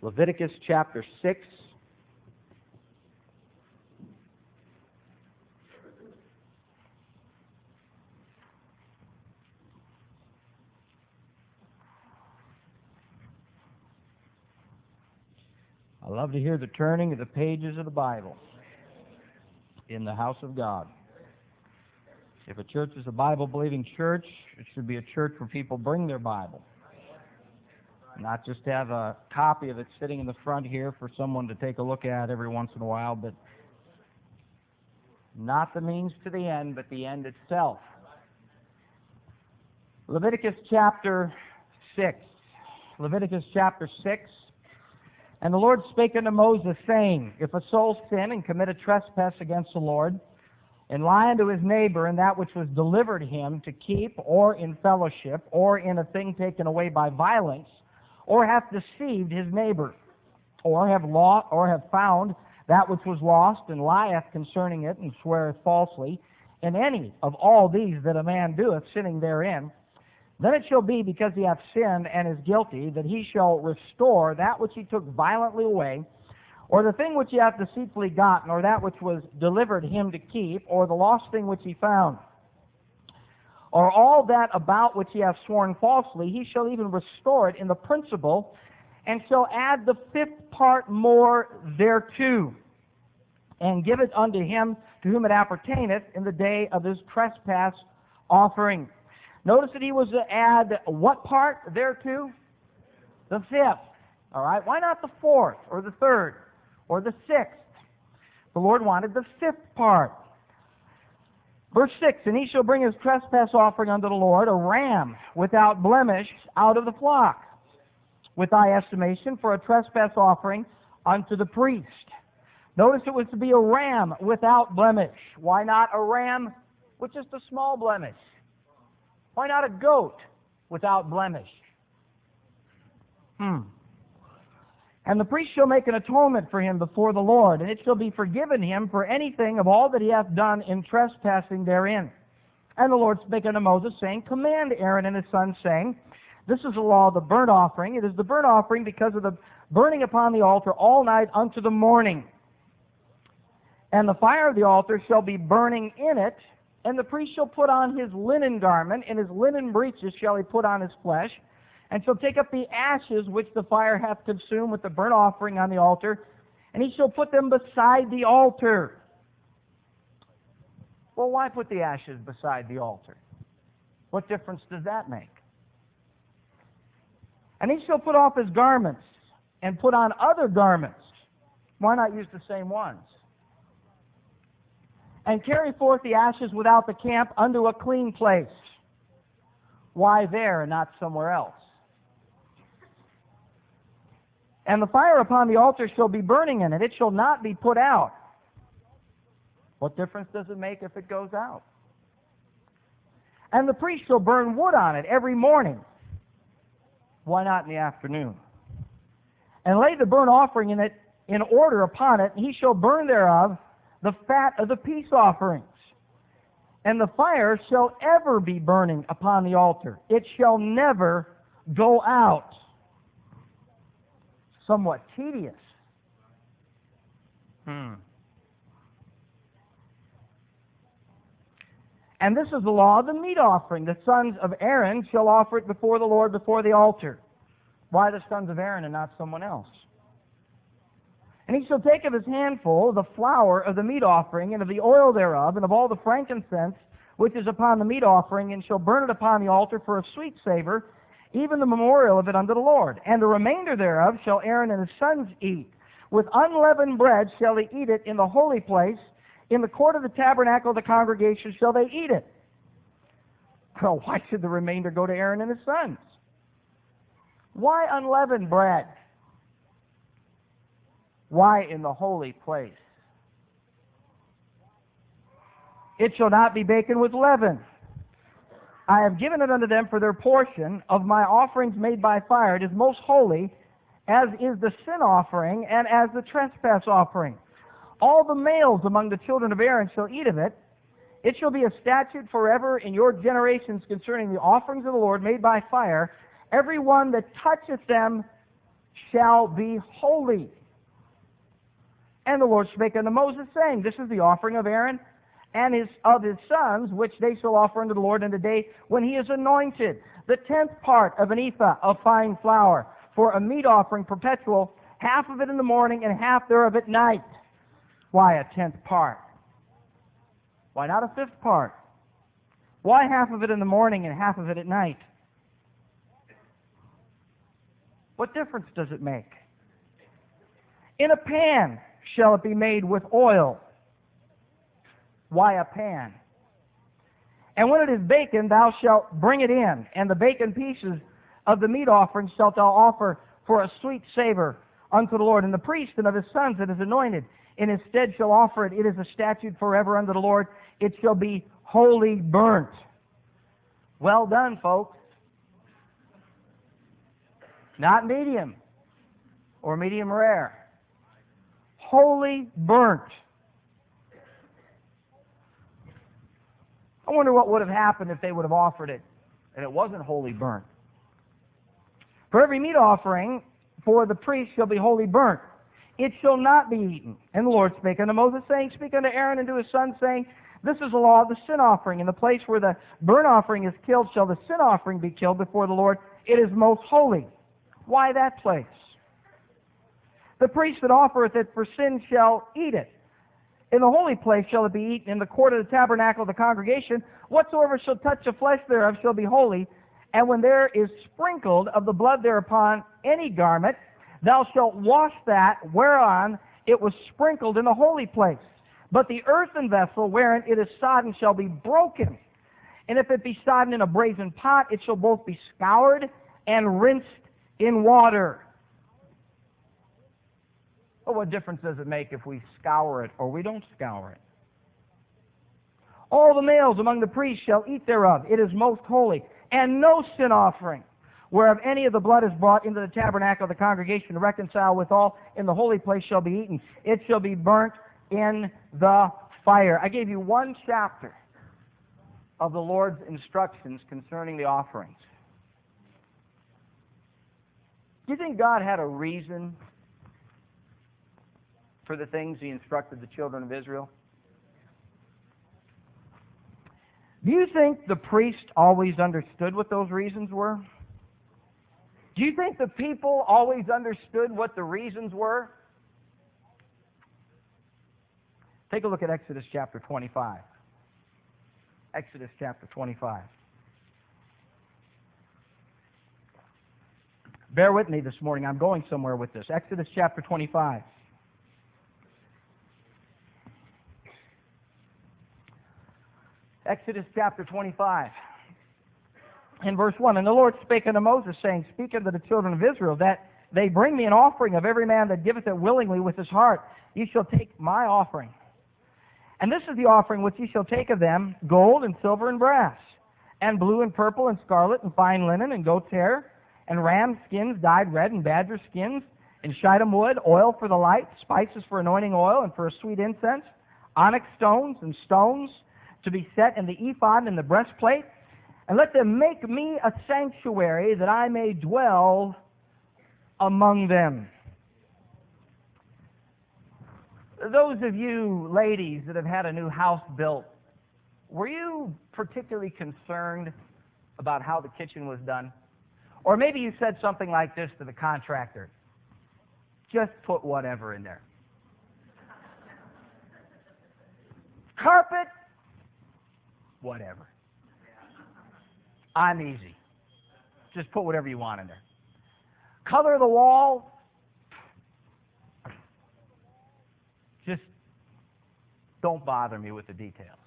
Leviticus chapter 6. I love to hear the turning of the pages of the Bible in the house of God. If a church is a Bible-believing church, it should be a church where people bring their Bible. Not just have a copy of it sitting in the front here for someone to take a look at every once in a while, but not the means to the end, but the end itself. Leviticus chapter 6. Leviticus chapter 6. And the Lord spake unto Moses, saying, If a soul sin and commit a trespass against the Lord, and lie unto his neighbor in that which was delivered him to keep, or in fellowship, or in a thing taken away by violence, or hath deceived his neighbor, or have found that which was lost, and lieth concerning it, and sweareth falsely, in any of all these that a man doeth, sinning therein, then it shall be, because he hath sinned and is guilty, that he shall restore that which he took violently away, or the thing which he hath deceitfully gotten, or that which was delivered him to keep, or the lost thing which he found, or all that about which he hath sworn falsely, he shall even restore it in the principal, and shall add the fifth part more thereto, and give it unto him to whom it appertaineth in the day of his trespass offering. Notice that he was to add what part thereto? The fifth. All right? Why not the fourth, or the third, or the sixth? The Lord wanted the fifth part. Verse 6, And he shall bring his trespass offering unto the Lord, a ram without blemish out of the flock, with thy estimation for a trespass offering unto the priest. Notice it was to be a ram without blemish. Why not a ram with just a small blemish? Why not a goat without blemish? And the priest shall make an atonement for him before the Lord, and it shall be forgiven him for anything of all that he hath done in trespassing therein. And the Lord spake unto Moses, saying, Command Aaron and his sons, saying, This is the law of the burnt offering. It is the burnt offering because of the burning upon the altar all night unto the morning. And the fire of the altar shall be burning in it, and the priest shall put on his linen garment, and his linen breeches shall he put on his flesh, and shall take up the ashes which the fire hath consumed with the burnt offering on the altar, and he shall put them beside the altar. Well, why put the ashes beside the altar? What difference does that make? And he shall put off his garments, and put on other garments. Why not use the same ones? And carry forth the ashes without the camp unto a clean place. Why there and not somewhere else? And the fire upon the altar shall be burning in it. It shall not be put out. What difference does it make if it goes out? And the priest shall burn wood on it every morning. Why not in the afternoon? And lay the burnt offering in it in order upon it, and he shall burn thereof the fat of the peace offerings. And the fire shall ever be burning upon the altar. It shall never go out. Somewhat tedious. And this is the law of the meat offering. The sons of Aaron shall offer it before the Lord before the altar. Why the sons of Aaron and not someone else? And he shall take of his handful the flour of the meat offering, and of the oil thereof, and of all the frankincense which is upon the meat offering, and shall burn it upon the altar for a sweet savor, even the memorial of it unto the Lord. And the remainder thereof shall Aaron and his sons eat. With unleavened bread shall they eat it in the holy place. In the court of the tabernacle of the congregation shall they eat it. Well, why should the remainder go to Aaron and his sons? Why unleavened bread? Why in the holy place? It shall not be baken with leaven. I have given it unto them for their portion of my offerings made by fire. It is most holy, as is the sin offering and as the trespass offering. All the males among the children of Aaron shall eat of it. It shall be a statute forever in your generations concerning the offerings of the Lord made by fire. Every one that toucheth them shall be holy. And the Lord spake unto Moses, saying, This is the offering of Aaron and of his sons, which they shall offer unto the Lord in the day when he is anointed. The 10th part of an ephah of fine flour, for a meat offering perpetual, half of it in the morning and half thereof at night. Why a 10th part? Why not a 5th part? Why half of it in the morning and half of it at night? What difference does it make? In a pan shall it be made with oil. Why a pan? And when it is baken, thou shalt bring it in, and the baken pieces of the meat offering shalt thou offer for a sweet savor unto the Lord. And the priest and of his sons that is anointed in his stead shall offer it. It is a statute forever unto the Lord. It shall be wholly burnt. Well done, folks. Not medium or medium rare. Wholly burnt. I wonder what would have happened if they would have offered it and it wasn't wholly burnt. For every meat offering for the priest shall be wholly burnt. It shall not be eaten. And the Lord spake unto Moses, saying, Speak unto Aaron and to his sons, saying, This is the law of the sin offering. In the place where the burnt offering is killed shall the sin offering be killed before the Lord. It is most holy. Why that place? The priest that offereth it for sin shall eat it. In the holy place shall it be eaten, in the court of the tabernacle of the congregation. Whatsoever shall touch the flesh thereof shall be holy. And when there is sprinkled of the blood thereupon any garment, thou shalt wash that whereon it was sprinkled in the holy place. But the earthen vessel wherein it is sodden shall be broken. And if it be sodden in a brazen pot, it shall both be scoured and rinsed in water. Well, what difference does it make if we scour it or we don't scour it? All the males among the priests shall eat thereof. It is most holy. And no sin offering, whereof any of the blood is brought into the tabernacle of the congregation to reconcile withal in the holy place shall be eaten. It shall be burnt in the fire. I gave you one chapter of the Lord's instructions concerning the offerings. Do you think God had a reason for the things He instructed the children of Israel? Do you think the priest always understood what those reasons were? Do you think the people always understood what the reasons were? Take a look at Exodus chapter 25. Exodus chapter 25. Bear with me this morning. I'm going somewhere with this. Exodus chapter 25. Exodus chapter 25. In verse 1, And the Lord spake unto Moses, saying, Speak unto the children of Israel, that they bring me an offering of every man that giveth it willingly with his heart. Ye shall take my offering. And this is the offering which ye shall take of them, gold and silver and brass, and blue and purple and scarlet and fine linen and goat's hair, and ram skins dyed red and badger skins, and shittim wood, oil for the light, spices for anointing oil and for a sweet incense, onyx stones and stones to be set in the ephod and the breastplate. And let them make me a sanctuary that I may dwell among them. Those of you ladies that have had a new house built, were you particularly concerned about how the kitchen was done? Or maybe you said something like this to the contractor: just put whatever in there. Carpet, whatever. I'm easy. Just put whatever you want in there. Color of the wall, just don't bother me with the details.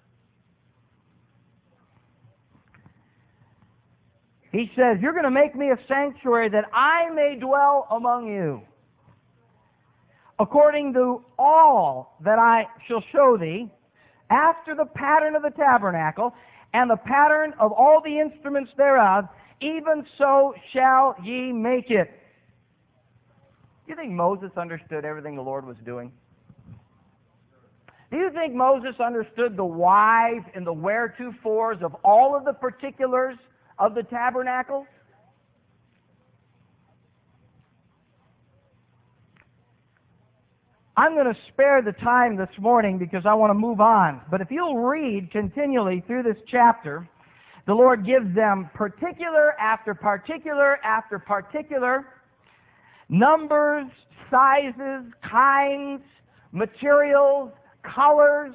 He says, you're going to make me a sanctuary that I may dwell among you, according to all that I shall show thee, after the pattern of the tabernacle, and the pattern of all the instruments thereof, even so shall ye make it. Do you think Moses understood everything the Lord was doing? Do you think Moses understood the whys and the wheretofores of all of the particulars of the tabernacle? I'm going to spare the time this morning because I want to move on. But if you'll read continually through this chapter, the Lord gives them particular after particular after particular numbers, sizes, kinds, materials, colors,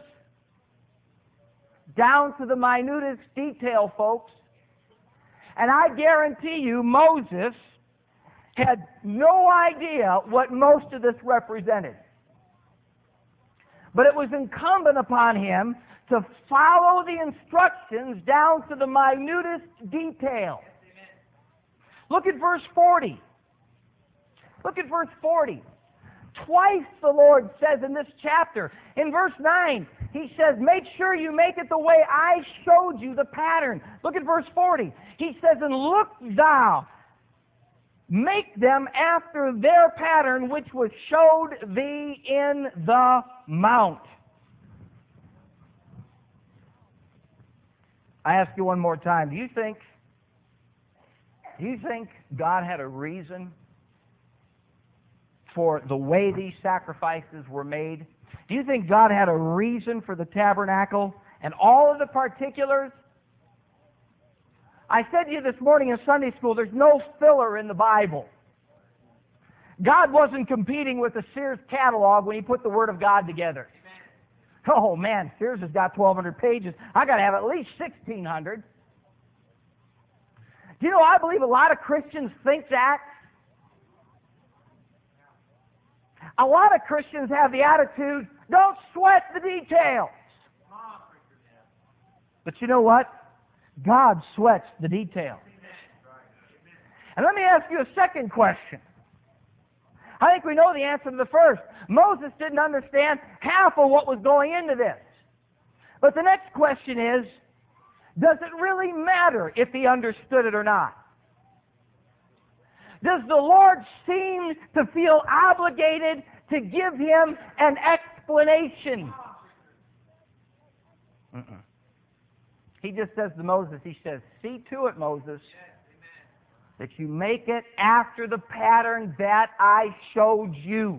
down to the minutest detail, folks. And I guarantee you, Moses had no idea what most of this represented. But it was incumbent upon him to follow the instructions down to the minutest detail. Look at verse 40. Look at verse 40. Twice the Lord says in this chapter, in verse 9, He says, make sure you make it the way I showed you the pattern. Look at verse 40. He says, and look thou, make them after their pattern which was showed thee in the mount. I ask you one more time, do you think God had a reason for the way these sacrifices were made? Do you think God had a reason for the tabernacle and all of the particulars? I said to you this morning in Sunday school, there's no filler in the Bible. God wasn't competing with the Sears catalog when He put the Word of God together. Oh man, Sears has got 1,200 pages. I got to have at least 1,600. Do you know, I believe a lot of Christians think that. A lot of Christians have the attitude, don't sweat the details. But you know what? God sweats the details. And let me ask you a second question. I think we know the answer to the first. Moses didn't understand half of what was going into this. But the next question is, does it really matter if he understood it or not? Does the Lord seem to feel obligated to give him an explanation? He just says to Moses, he says, see to it, Moses, that you make it after the pattern that I showed you.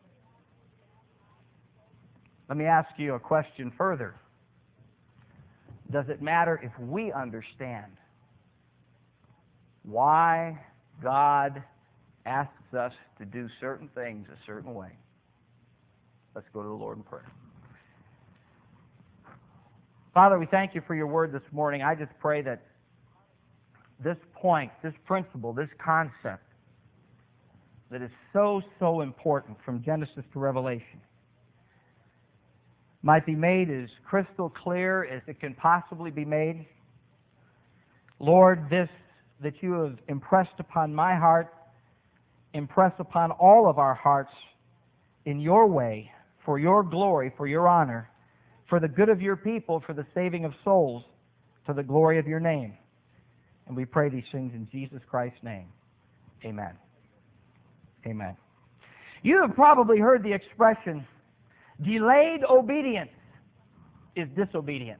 Let me ask you a question further. Does it matter if we understand why God asks us to do certain things a certain way? Let's go to the Lord in prayer. Father, we thank you for your word this morning. I just pray that this point, this principle, this concept that is so, so important from Genesis to Revelation might be made as crystal clear as it can possibly be made. Lord, this that you have impressed upon my heart, impress upon all of our hearts in your way, for your glory, for your honor, for the good of your people, for the saving of souls, to the glory of your name. And we pray these things in Jesus Christ's name. Amen. Amen. You have probably heard the expression, delayed obedience is disobedience.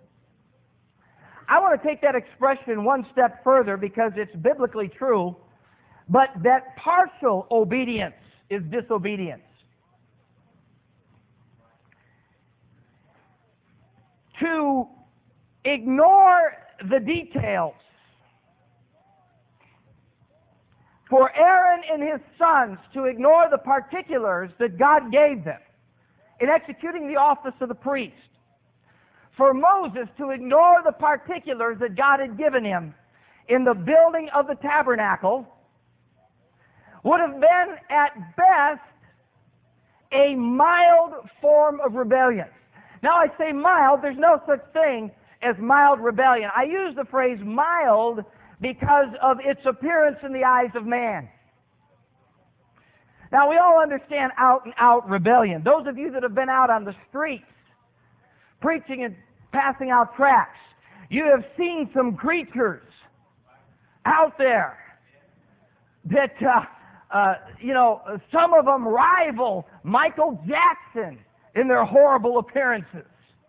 I want to take that expression one step further because it's biblically true, but that partial obedience is disobedience. To ignore the details, for Aaron and his sons to ignore the particulars that God gave them in executing the office of the priest, for Moses to ignore the particulars that God had given him in the building of the tabernacle, would have been at best a mild form of rebellion. Now I say mild, there's no such thing as mild rebellion. I use the phrase mild because of its appearance in the eyes of man. Now we all understand out and out rebellion. Those of you that have been out on the streets preaching and passing out tracts, you have seen some creatures out there that, some of them rival Michael Jackson in their horrible appearances.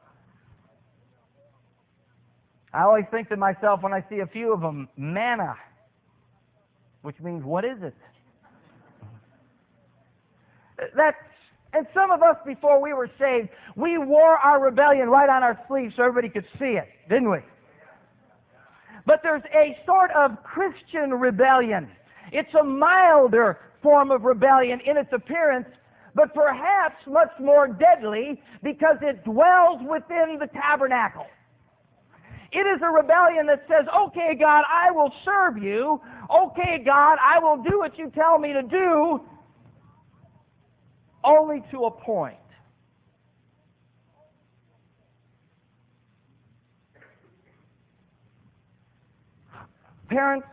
I always think to myself when I see a few of them, manna, which means what is it? That's And some of us, before we were saved, we wore our rebellion right on our sleeve so everybody could see it, didn't we? But there's a sort of Christian rebellion. It's a milder form of rebellion in its appearance, but perhaps much more deadly because it dwells within the tabernacle. It is a rebellion that says, okay, God, I will serve you. Okay, God, I will do what you tell me to do, only to a point. Parents,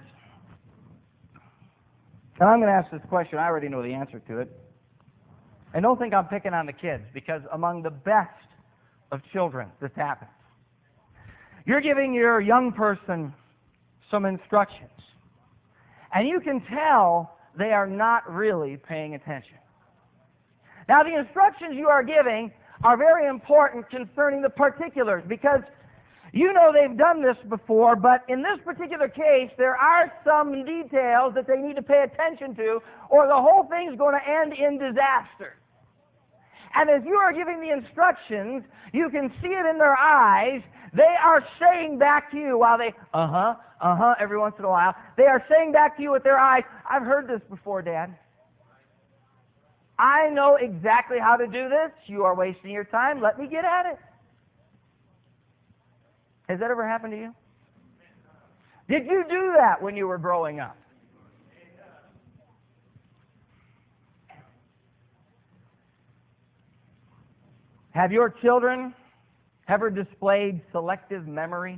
and I'm going to ask this question. I already know the answer to it. And don't think I'm picking on the kids, because among the best of children, this happens. You're giving your young person some instructions, and you can tell they are not really paying attention. Now, the instructions you are giving are very important concerning the particulars, because you know they've done this before, but in this particular case, there are some details that they need to pay attention to, or the whole thing's going to end in disaster. And as you are giving the instructions, you can see it in their eyes. They are saying back to you while they, every once in a while, they are saying back to you with their eyes, I've heard this before, Dad. I know exactly how to do this. You are wasting your time. Let me get at it. Has that ever happened to you? Did you do that when you were growing up? Have your children ever displayed selective memory?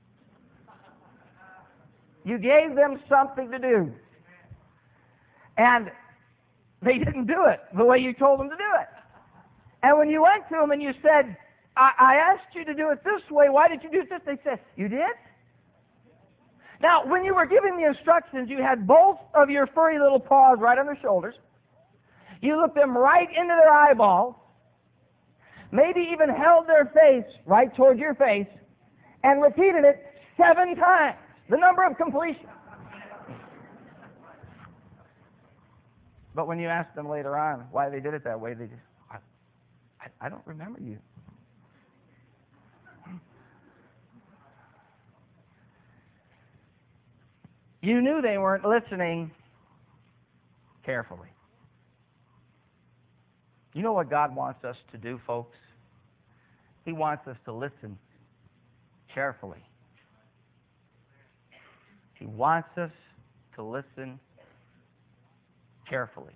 You gave them something to do, and they didn't do it the way you told them to do it. And when you went to them and you said, I asked you to do it this way, why did you do this? They said, you did? Now, when you were giving the instructions, you had both of your furry little paws right on their shoulders. You looked them right into their eyeballs, maybe even held their face right toward your face, and repeated it 7 times, the number of completion. But when you asked them later on why they did it that way, they just, I don't remember you. You knew they weren't listening carefully. You know what God wants us to do, folks? He wants us to listen carefully. He wants us to listen carefully.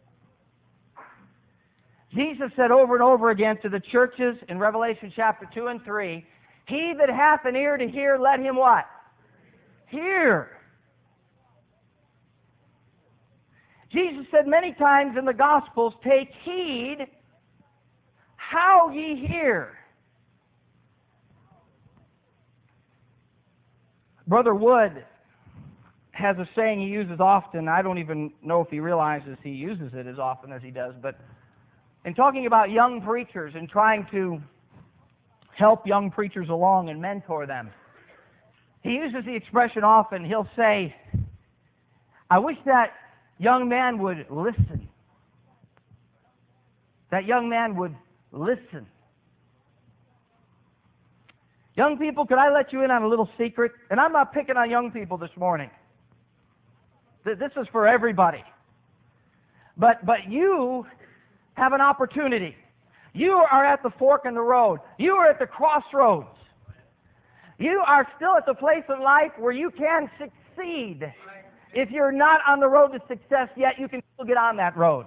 Jesus said over and over again to the churches in Revelation chapter 2 and 3, he that hath an ear to hear, let him what? Hear. Jesus said many times in the Gospels, take heed how ye hear. Brother Wood has a saying he uses often. I don't even know if he realizes he uses it as often as he does, but in talking about young preachers and trying to help young preachers along and mentor them, he uses the expression often. He'll say, I wish that young man would listen. That young man would listen. Young people, could I let you in on a little secret? And I'm not picking on young people this morning. This is for everybody. But you have an opportunity. You are at the fork in the road. You are at the crossroads. You are still at the place in life where you can succeed. If you're not on the road to success yet, you can still get on that road.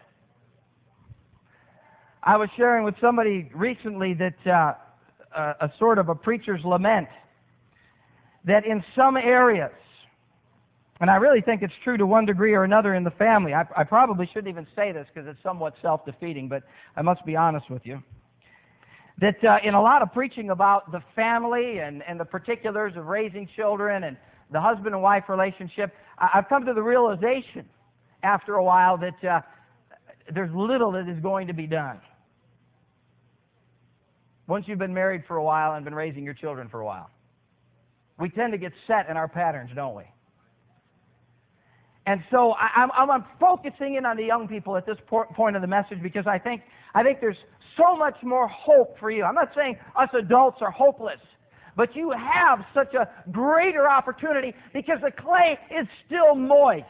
I was sharing with somebody recently that a sort of a preacher's lament, that in some areas, and I really think it's true to one degree or another in the family. I probably shouldn't even say this because it's somewhat self-defeating, but I must be honest with you. That in a lot of preaching about the family and the particulars of raising children and the husband and wife relationship, I've come to the realization after a while that there's little that is going to be done. Once you've been married for a while and been raising your children for a while, we tend to get set in our patterns, don't we? And so I'm focusing in on the young people at this point of the message because I think there's so much more hope for you. I'm not saying us adults are hopeless, but you have such a greater opportunity because the clay is still moist.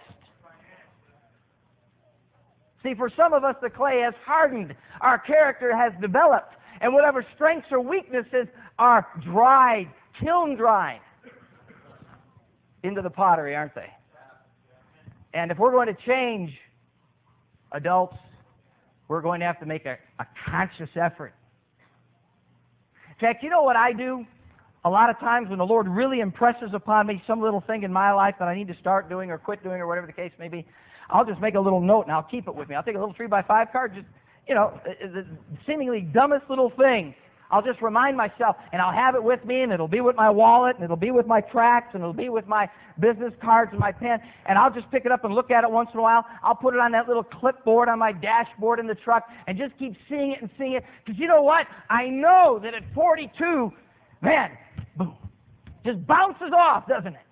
See, for some of us, the clay has hardened. Our character has developed. And whatever strengths or weaknesses are dried, kiln dried into the pottery, aren't they? And if we're going to change, adults, we're going to have to make a conscious effort. In fact, you know what I do? A lot of times when the Lord really impresses upon me some little thing in my life that I need to start doing or quit doing or whatever the case may be, I'll just make a little note and I'll keep it with me. I'll take a little 3x5 card, just, the seemingly dumbest little thing. I'll just remind myself, and I'll have it with me, and it'll be with my wallet, and it'll be with my tracts, and it'll be with my business cards and my pen, and I'll just pick it up and look at it once in a while. I'll put it on that little clipboard on my dashboard in the truck and just keep seeing it and seeing it. Because you know what? I know that at 42, man, boom, just bounces off, doesn't it?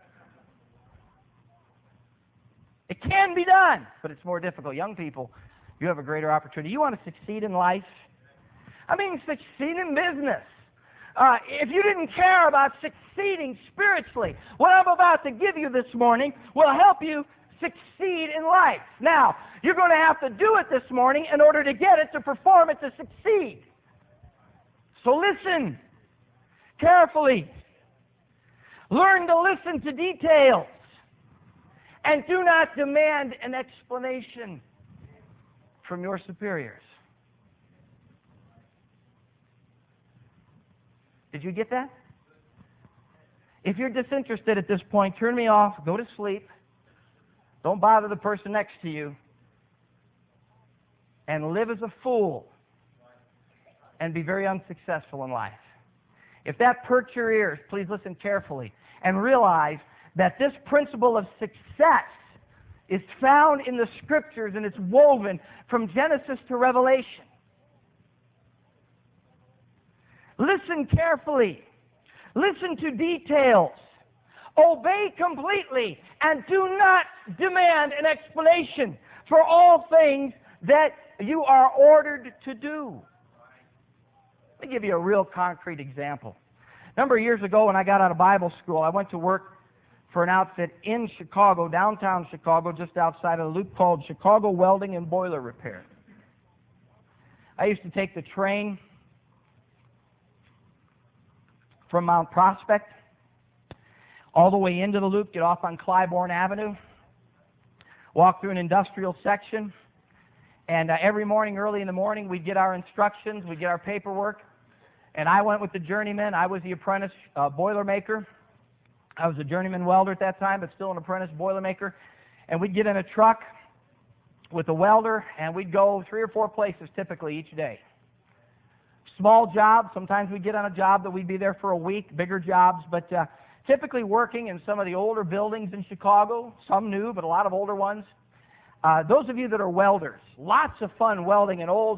It can be done, but it's more difficult. Young people, you have a greater opportunity. You want to succeed in life? I mean, succeed in business. If you didn't care about succeeding spiritually, what I'm about to give you this morning will help you succeed in life. Now, you're going to have to do it this morning in order to get it, to perform it, to succeed. So listen carefully. Learn to listen to details. And do not demand an explanation from your superiors. Did you get that? If you're disinterested at this point, turn me off, go to sleep. Don't bother the person next to you. And live as a fool. And be very unsuccessful in life. If that perks your ears, please listen carefully and realize that this principle of success is found in the Scriptures and it's woven from Genesis to Revelation. Listen carefully. Listen to details. Obey completely and do not demand an explanation for all things that you are ordered to do. Let me give you a real concrete example. A number of years ago when I got out of Bible school, I went to work for an outfit in Chicago, downtown Chicago, just outside of the loop called Chicago Welding and Boiler Repair. I used to take the train from Mount Prospect all the way into the loop, get off on Clybourne Avenue, walk through an industrial section, and every morning, early in the morning, we'd get our instructions, we'd get our paperwork, and I went with the journeyman. I was the apprentice boilermaker. I was a journeyman welder at that time, but still an apprentice boilermaker. And we'd get in a truck with a welder, and we'd go 3 or 4 places typically each day. Small jobs. Sometimes we'd get on a job that we'd be there for a week, bigger jobs, but typically working in some of the older buildings in Chicago, some new, but a lot of older ones. Those of you that are welders, lots of fun welding an old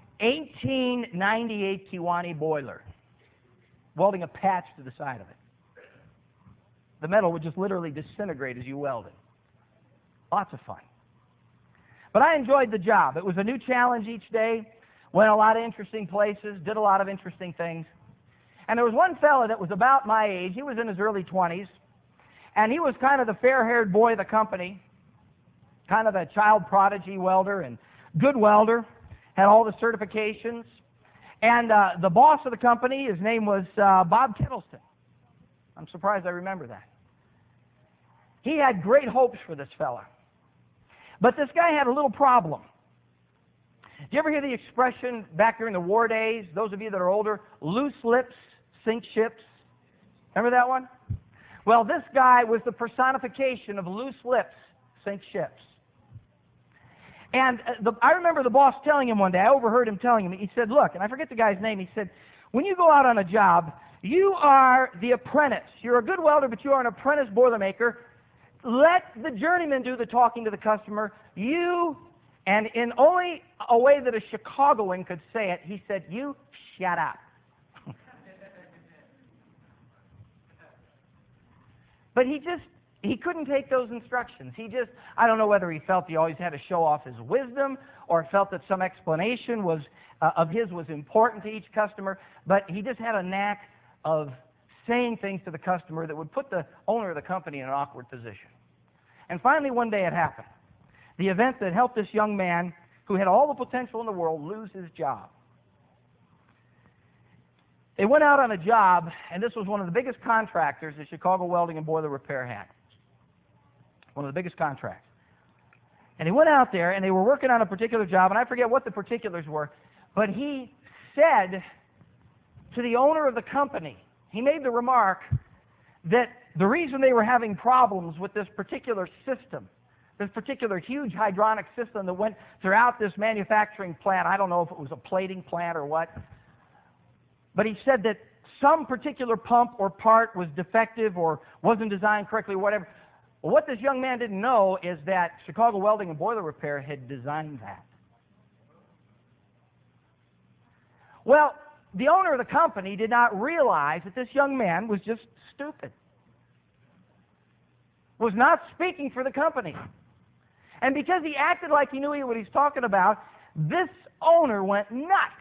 1898 Kewanee boiler, welding a patch to the side of it. The metal would just literally disintegrate as you weld it. Lots of fun. But I enjoyed the job. It was a new challenge each day. Went a lot of interesting places, did a lot of interesting things. And there was one fella that was about my age. He was in his early 20s. And he was kind of the fair-haired boy of the company. Kind of a child prodigy welder and good welder. Had all the certifications. And the boss of the company, his name was Bob Kittleston. I'm surprised I remember that. He had great hopes for this fella. But this guy had a little problem. Did you ever hear the expression back during the war days, those of you that are older, loose lips sink ships? Remember that one? Well, this guy was the personification of loose lips sink ships. And I remember the boss telling him one day, I overheard him telling him, he said, look, and I forget the guy's name, he said, when you go out on a job, you are the apprentice. You're a good welder, but you are an apprentice boilermaker. Let the journeyman do the talking to the customer. You, and in only a way that a Chicagoan could say it, he said, you shut up. But he He couldn't take those instructions. I don't know whether he felt he always had to show off his wisdom or felt that some explanation of his was important to each customer, but he just had a knack of saying things to the customer that would put the owner of the company in an awkward position. And finally, one day it happened. The event that helped this young man, who had all the potential in the world, lose his job. They went out on a job, and this was one of the biggest contractors that Chicago Welding and Boiler Repair had. One of the biggest contracts. And he went out there, and they were working on a particular job, and I forget what the particulars were, but he said to the owner of the company, he made the remark that the reason they were having problems with this particular system, this particular huge hydronic system that went throughout this manufacturing plant, I don't know if it was a plating plant or what, but he said that some particular pump or part was defective or wasn't designed correctly or whatever. Well, what this young man didn't know is that Chicago Welding and Boiler Repair had designed that. Well, the owner of the company did not realize that this young man was just stupid, was not speaking for the company. And because he acted like he knew what he's talking about, this owner went nuts,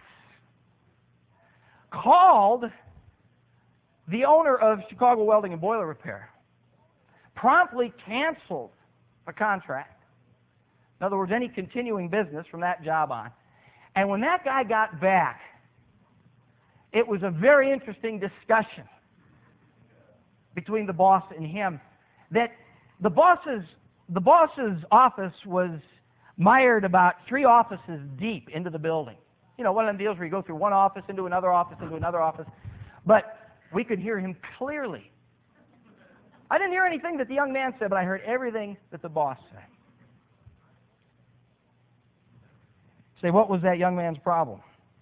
called the owner of Chicago Welding and Boiler Repair, promptly canceled the contract. In other words, any continuing business from that job on. And when that guy got back, it was a very interesting discussion between the boss and him, that the boss's office was mired about 3 offices deep into the building. You know, one of them deals where you go through one office into another office into another office. But we could hear him clearly. I didn't hear anything that the young man said, but I heard everything that the boss said. Say, what was that young man's problem?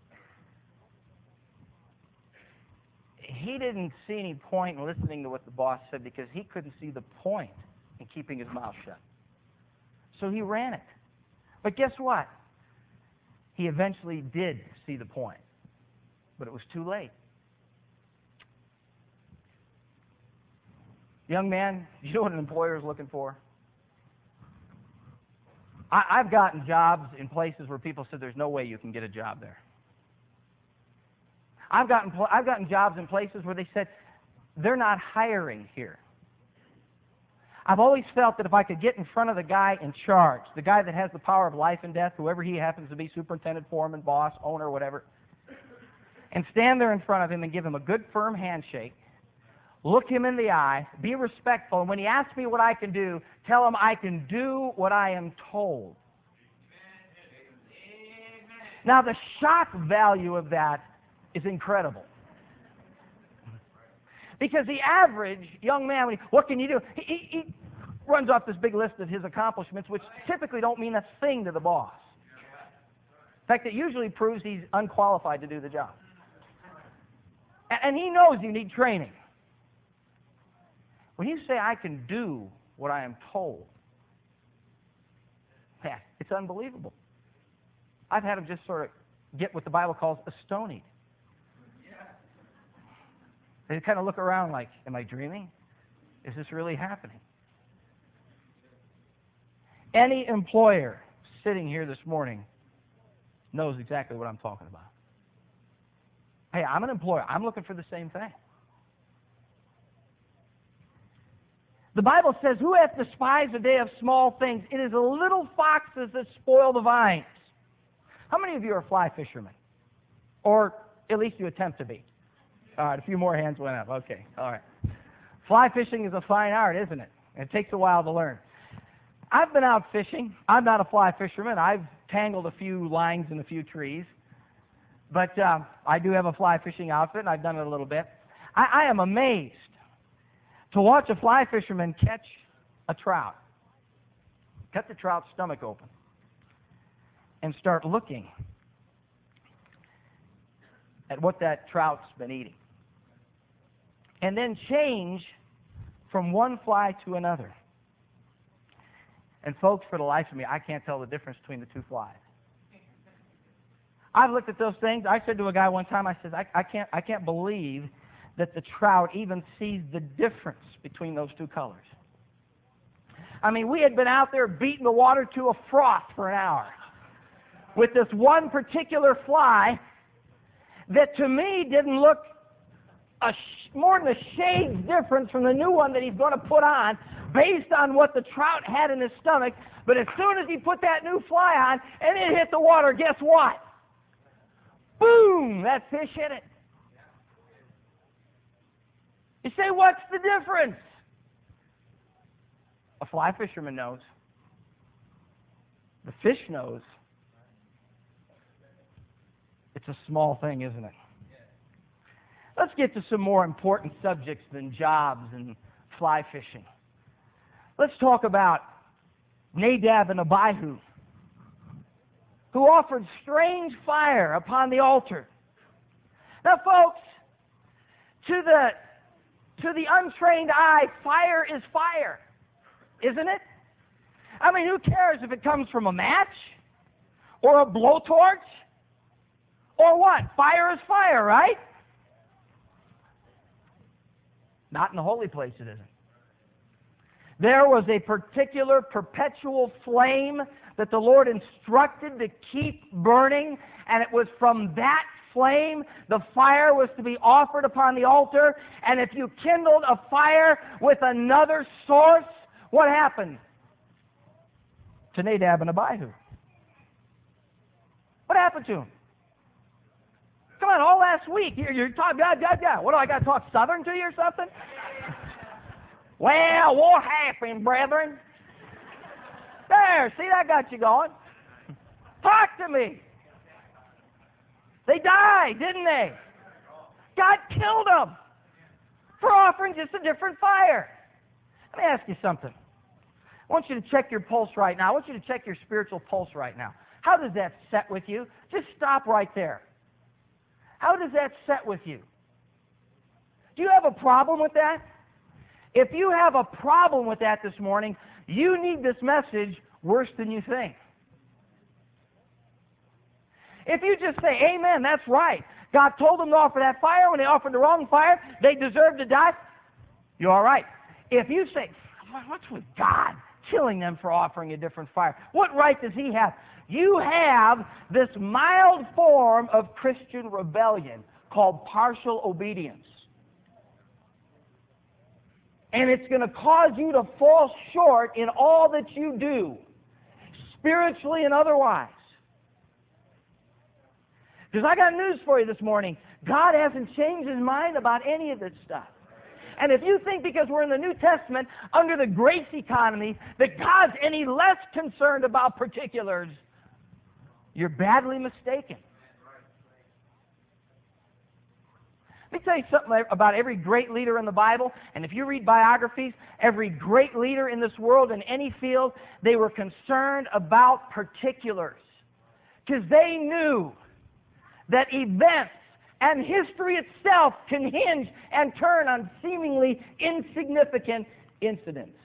He didn't see any point in listening to what the boss said because he couldn't see the point in keeping his mouth shut. So he ran it. But guess what? He eventually did see the point, but it was too late. Young man, you know what an employer is looking for? I've gotten jobs in places where people said there's no way you can get a job there. I've gotten jobs in places where they said they're not hiring here. I've always felt that if I could get in front of the guy in charge, the guy that has the power of life and death, whoever he happens to be, superintendent, foreman, boss, owner, whatever, and stand there in front of him and give him a good firm handshake, look him in the eye, be respectful, and when he asks me what I can do, tell him I can do what I am told. Now, the shock value of that is incredible. Because the average young man, what can you do? He runs off this big list of his accomplishments, which typically don't mean a thing to the boss. In fact, it usually proves he's unqualified to do the job. And he knows you need training. When you say, I can do what I am told, yeah, it's unbelievable. I've had him just sort of get what the Bible calls astonied. They kind of look around like, am I dreaming? Is this really happening? Any employer sitting here this morning knows exactly what I'm talking about. Hey, I'm an employer. I'm looking for the same thing. The Bible says, who hath despised the day of small things? It is the little foxes that spoil the vines. How many of you are fly fishermen? Or at least you attempt to be. All right, a few more hands went up. Okay, all right. Fly fishing is a fine art, isn't it? It takes a while to learn. I've been out fishing. I'm not a fly fisherman. I've tangled a few lines in a few trees. But I do have a fly fishing outfit, and I've done it a little bit. I am amazed to watch a fly fisherman catch a trout, cut the trout's stomach open, and start looking at what that trout's been eating. And then change from one fly to another. And folks, for the life of me, I can't tell the difference between the two flies. I've looked at those things. I said to a guy one time, I said, I can't believe that the trout even sees the difference between those two colors. I mean, we had been out there beating the water to a froth for an hour with this one particular fly that to me didn't look more than a shade's difference from the new one that he's going to put on based on what the trout had in his stomach. But as soon as he put that new fly on and it hit the water, guess what? Boom! That fish hit it. You say, what's the difference? A fly fisherman knows. The fish knows. It's a small thing, isn't it? Let's get to some more important subjects than jobs and fly fishing. Let's talk about Nadab and Abihu, who offered strange fire upon the altar. Now, folks, to the untrained eye, fire is fire, isn't it? I mean, who cares if it comes from a match or a blowtorch or what? Fire is fire, right? Not in the holy place, it isn't. There was a particular perpetual flame that the Lord instructed to keep burning, and it was from that flame the fire was to be offered upon the altar. And if you kindled a fire with another source, what happened to Nadab and Abihu? What happened to them? Come on, all last week you're talking, God. What do I got to talk Southern to you or something? Well, what happened, brethren? There, see, that got you going. Talk to me. They died, didn't they? God killed them for offering just a different fire. Let me ask you something. I want you to check your pulse right now. I want you to check your spiritual pulse right now. How does that set with you? Just stop right there. How does that set with you? Do you have a problem with that? If you have a problem with that this morning, you need this message worse than you think. If you just say, amen, that's right. God told them to offer that fire. When they offered the wrong fire, they deserved to die. You're all right. If you say, what's with God killing them for offering a different fire? What right does He have? You have this mild form of Christian rebellion called partial obedience. And it's going to cause you to fall short in all that you do, spiritually and otherwise. Because I got news for you this morning. God hasn't changed His mind about any of this stuff. And if you think because we're in the New Testament, under the grace economy, that God's any less concerned about particulars, you're badly mistaken. Let me tell you something about every great leader in the Bible. And if you read biographies, every great leader in this world in any field, they were concerned about particulars. Because they knew that events and history itself can hinge and turn on seemingly insignificant incidents.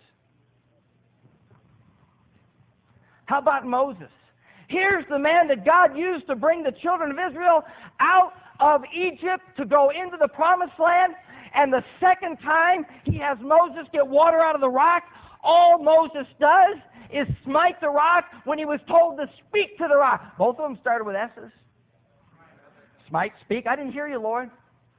How about Moses? Here's the man that God used to bring the children of Israel out of Egypt to go into the promised land, and the second time he has Moses get water out of the rock, all Moses does is smite the rock when he was told to speak to the rock. Both of them started with S's. Smite, speak. I didn't hear you, Lord.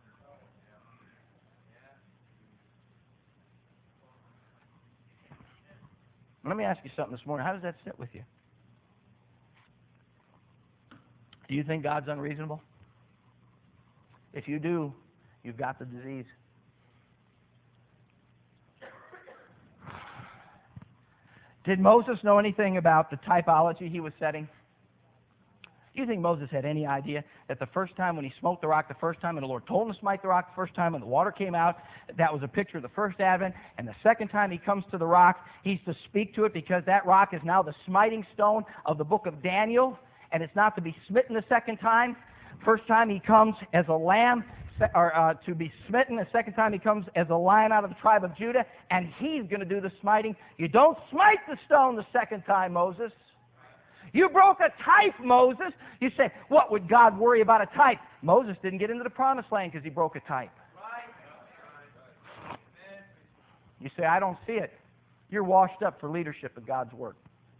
Let me ask you something this morning. How does that sit with you? Do you think God's unreasonable? If you do, you've got the disease. Did Moses know anything about the typology he was setting? Do you think Moses had any idea that the first time when he smote the rock, the first time when the Lord told him to smite the rock, the first time when the water came out, that was a picture of the first advent, and the second time he comes to the rock, he's to speak to it because that rock is now the smiting stone of the book of Daniel, and it's not to be smitten the second time. First time he comes as a lamb to be smitten. The second time he comes as a lion out of the tribe of Judah, and he's going to do the smiting. You don't smite the stone the second time, Moses. You broke a type, Moses. You say, what would God worry about a type? Moses didn't get into the promised land because he broke a type. You say, I don't see it. you're washed up for leadership in God's work.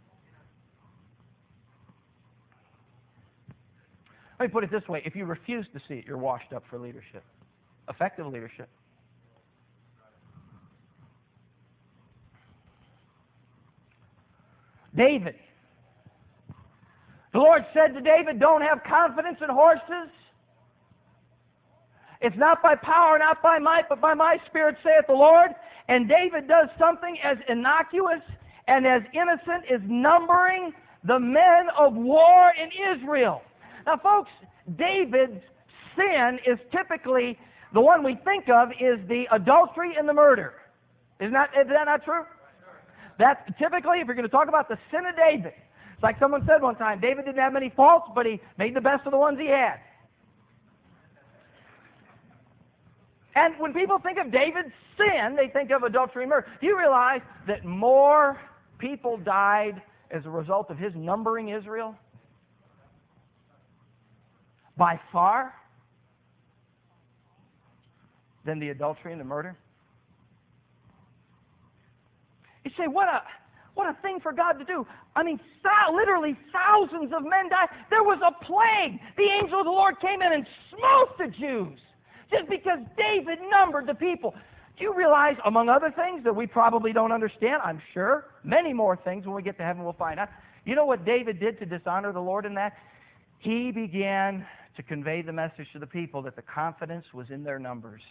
Let me put it this way. If you refuse to see it, you're washed up for leadership. Effective leadership. David. The Lord said to David, don't have confidence in horses. It's not by power, not by might, but by my Spirit, saith the Lord. And David does something as innocuous and as innocent as numbering the men of war in Israel. Now, folks, David's sin is typically, the one we think of is the adultery and the murder. Is that not true? That's typically, if you're going to talk about the sin of David, it's like someone said one time, David didn't have many faults, but he made the best of the ones he had. And when people think of David's sin, they think of adultery and murder. Do you realize that more people died as a result of his numbering Israel? By far than the adultery and the murder? You say, what a thing for God to do. I mean, literally thousands of men died. There was a plague. The angel of the Lord came in and smote the Jews just because David numbered the people. Do you realize, among other things that we probably don't understand, I'm sure, many more things when we get to heaven we'll find out. You know what David did to dishonor the Lord in that? He began to convey the message to the people that the confidence was in their numbers.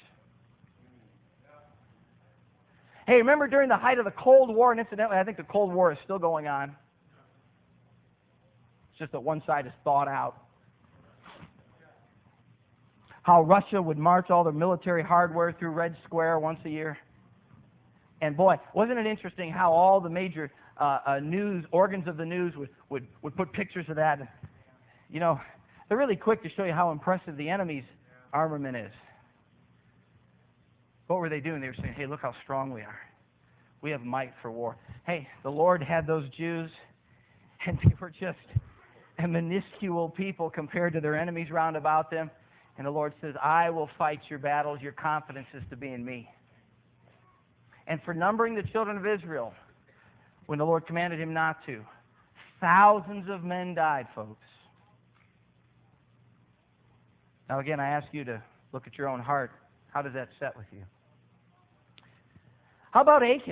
Hey, remember during the height of the Cold War, and incidentally, I think the Cold War is still going on. It's just that one side is thawed out. How Russia would march all their military hardware through Red Square once a year. And boy, wasn't it interesting how all the major news, organs of the news would put pictures of that. You know, they're really quick to show you how impressive the enemy's armament is. What were they doing? They were saying, hey, look how strong we are. We have might for war. Hey, the Lord had those Jews, and they were just a minuscule people compared to their enemies round about them. And the Lord says, I will fight your battles. Your confidence is to be in me. And for numbering the children of Israel, when the Lord commanded him not to, thousands of men died, folks. Now again, I ask you to look at your own heart. How does that set with you? How about Achan?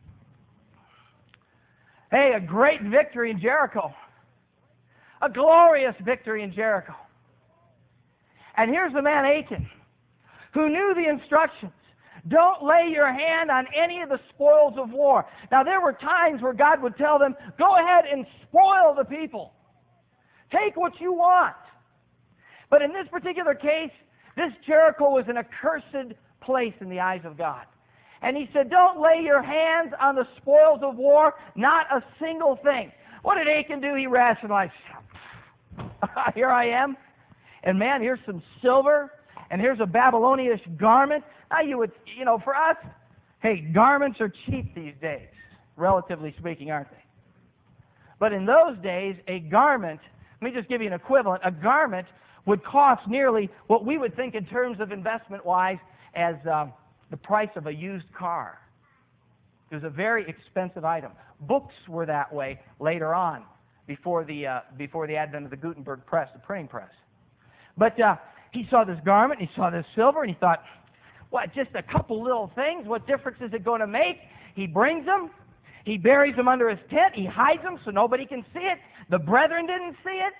Hey, a great victory in Jericho. A glorious victory in Jericho. And here's the man Achan, who knew the instructions. Don't lay your hand on any of the spoils of war. Now, there were times where God would tell them, go ahead and spoil the people. Take what you want. But in this particular case, this Jericho was an accursed place in the eyes of God. And he said, don't lay your hands on the spoils of war, not a single thing. What did Achan do? He rationalized, here I am. And man, here's some silver, and here's a Babylonian garment. Now for us, hey, garments are cheap these days, relatively speaking, aren't they? But in those days, a garment, let me just give you an equivalent, a garment would cost nearly what we would think in terms of investment-wise as the price of a used car. It was a very expensive item. Books were that way later on, before the advent of the Gutenberg press, the printing press. But he saw this garment, he saw this silver, and he thought, what, just a couple little things? What difference is it going to make? He brings them, he buries them under his tent, he hides them so nobody can see it. The brethren didn't see it.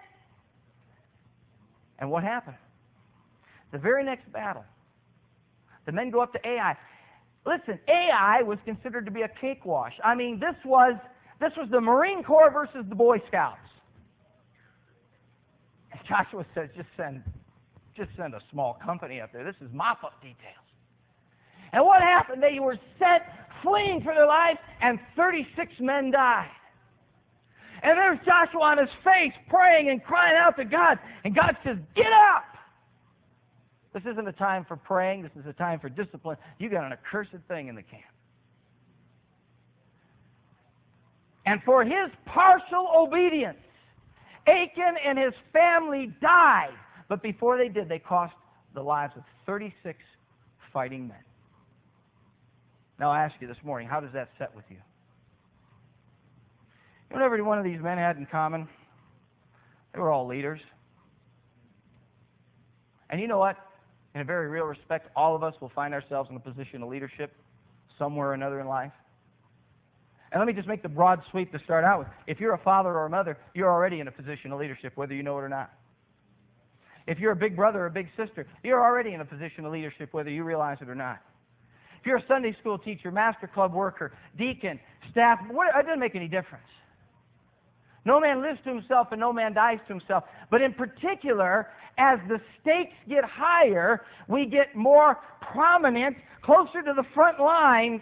And what happened? The very next battle, the men go up to Ai. Listen, Ai was considered to be a cakewash. I mean, this was the Marine Corps versus the Boy Scouts. And Joshua says, just send a small company up there. This is mop-up details. And what happened? They were sent fleeing for their lives, and 36 men died. And there's Joshua on his face praying and crying out to God. And God says, get up! This isn't a time for praying. This is a time for discipline. You got an accursed thing in the camp. And for his partial obedience, Achan and his family died. But before they did, they cost the lives of 36 fighting men. Now I ask you this morning, how does that set with you? What every one of these men had in common? They were all leaders. And you know what? In a very real respect, all of us will find ourselves in a position of leadership somewhere or another in life. And let me just make the broad sweep to start out with. If you're a father or a mother, you're already in a position of leadership, whether you know it or not. If you're a big brother or a big sister, you're already in a position of leadership, whether you realize it or not. If you're a Sunday school teacher, master club worker, deacon, staff, it doesn't make any difference. No man lives to himself and no man dies to himself. But in particular, as the stakes get higher, we get more prominent, closer to the front lines.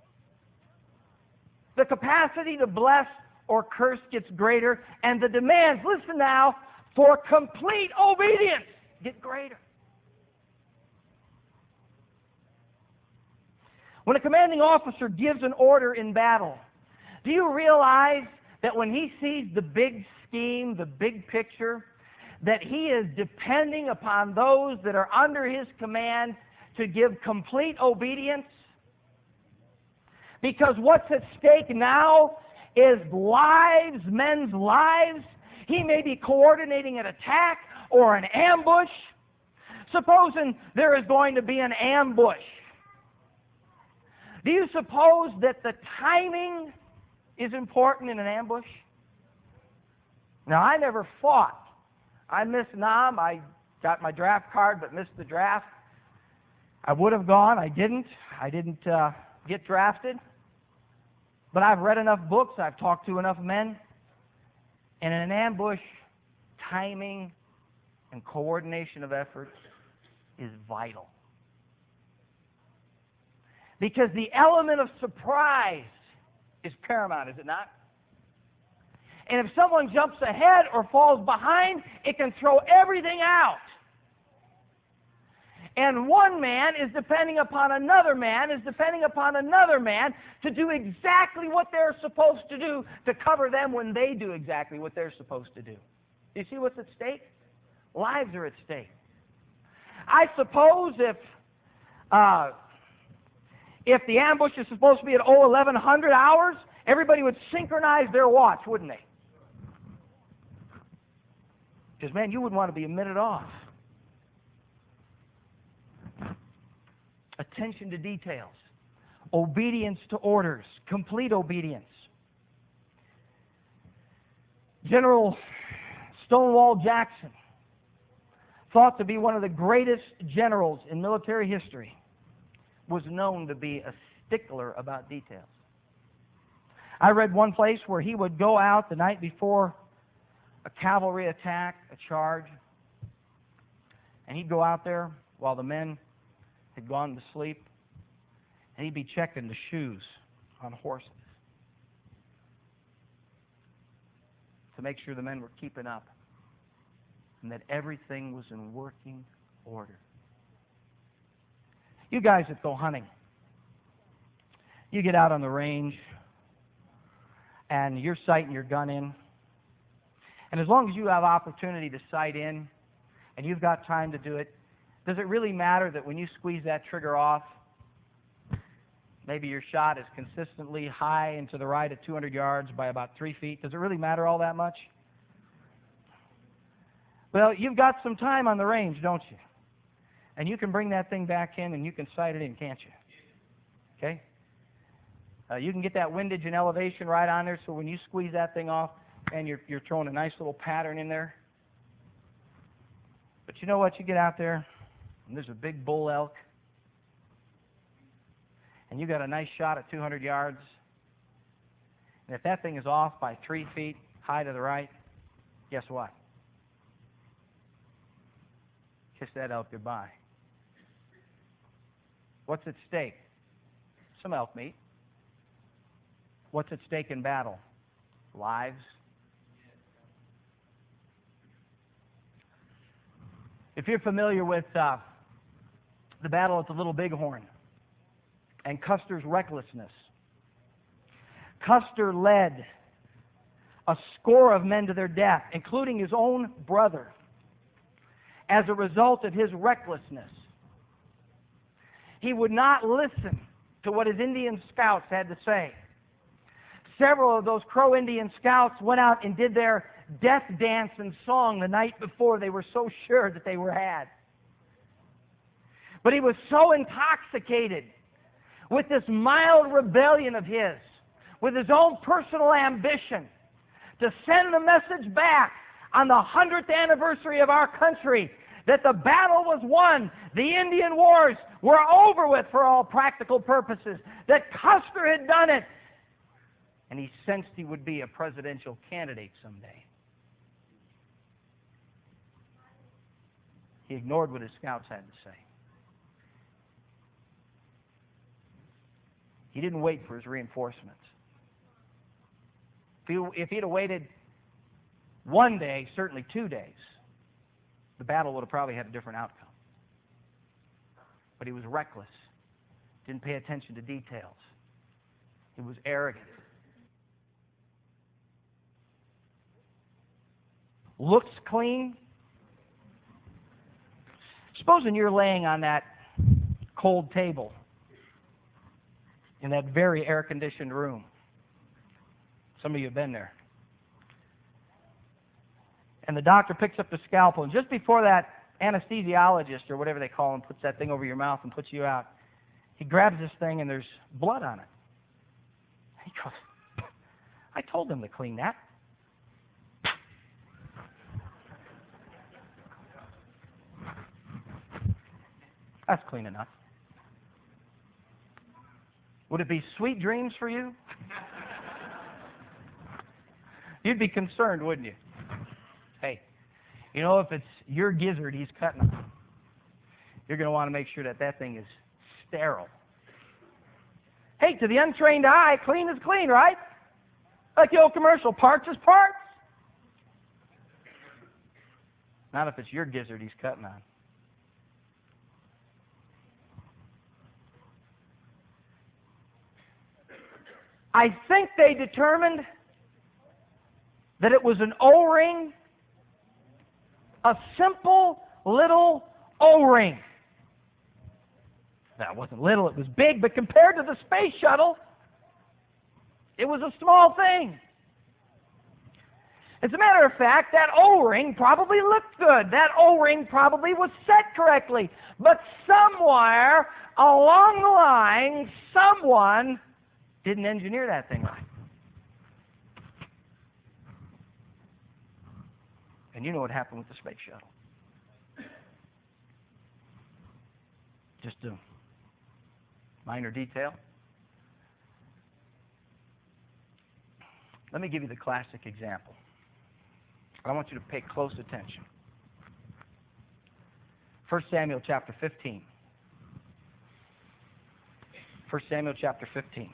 The capacity to bless or curse gets greater, and the demands, listen now, for complete obedience get greater. When a commanding officer gives an order in battle, do you realize that when he sees the big scheme, the big picture, that he is depending upon those that are under his command to give complete obedience? Because what's at stake now is lives, men's lives. He may be coordinating an attack or an ambush. Supposing there is going to be an ambush. Do you suppose that the timing is important in an ambush? Now, I never fought. I missed Nam. I got my draft card but missed the draft. I would have gone. I didn't. I didn't get drafted. But I've read enough books. I've talked to enough men. And in an ambush, timing and coordination of efforts is vital. Because the element of surprise is paramount, is it not? And if someone jumps ahead or falls behind, it can throw everything out. And one man is depending upon another man, to do exactly what they're supposed to do to cover them when they do exactly what they're supposed to do. Do you see what's at stake? Lives are at stake. I suppose if the ambush is supposed to be at 1100 hours, everybody would synchronize their watch, wouldn't they? Because, man, you wouldn't want to be a minute off. Attention to details. Obedience to orders. Complete obedience. General Stonewall Jackson, thought to be one of the greatest generals in military history, was known to be a stickler about details. I read one place where he would go out the night before a cavalry attack, a charge, and he'd go out there while the men had gone to sleep, and he'd be checking the shoes on horses to make sure the men were keeping up and that everything was in working order. You guys that go hunting, you get out on the range and you're sighting your gun in, and as long as you have opportunity to sight in and you've got time to do it, does it really matter that when you squeeze that trigger off, maybe your shot is consistently high and to the right at 200 yards by about 3 feet? Does it really matter all that much? Well, you've got some time on the range, don't you? And you can bring that thing back in and you can sight it in, can't you? Okay? You can get that windage and elevation right on there, so when you squeeze that thing off, and you're throwing a nice little pattern in there. But you know what? You get out there, and there's a big bull elk, and you got a nice shot at 200 yards. And if that thing is off by 3 feet high to the right, guess what? Kiss that elk goodbye. What's at stake? Some elk meat. What's at stake in battle? Lives. If you're familiar with the battle at the Little Bighorn and Custer's recklessness, Custer led a score of men to their death, including his own brother, as a result of his recklessness. He would not listen to what his Indian scouts had to say. several of those Crow Indian scouts went out and did their death dance and song the night before. They were so sure that they were had. But he was so intoxicated with this mild rebellion of his, with his own personal ambition, to send the message back on the 100th anniversary of our country that the battle was won, the Indian Wars were over with for all practical purposes, that Custer had done it, and he sensed he would be a presidential candidate someday. He ignored what his scouts had to say. He didn't wait for his reinforcements. If he'd have waited one day, certainly 2 days, the battle would have probably had a different outcome. But he was reckless, didn't pay attention to details. He was arrogant. Looks clean. Supposing you're laying on that cold table in that very air-conditioned room. Some of you have been there. And the doctor picks up the scalpel, and just before that anesthesiologist, or whatever they call him, puts that thing over your mouth and puts you out, he grabs this thing and there's blood on it. He goes, I told them to clean that. That's clean enough. Would it be sweet dreams for you? You'd be concerned, wouldn't you? Hey, you know, if it's your gizzard he's cutting on, you're going to want to make sure that that thing is sterile. Hey, to the untrained eye, clean is clean, right? Like the old commercial, parts is parts. Not if it's your gizzard he's cutting on. I think they determined that it was an O-ring, a simple little O-ring. That wasn't little, it was big, but compared to the space shuttle, it was a small thing. As a matter of fact, that O-ring probably looked good. That O-ring probably was set correctly. But somewhere along the line, someone didn't engineer that thing right. And you know what happened with the space shuttle. Just a minor detail. Let me give you the classic example. I want you to pay close attention. 1 Samuel chapter 15. 1 Samuel chapter 15.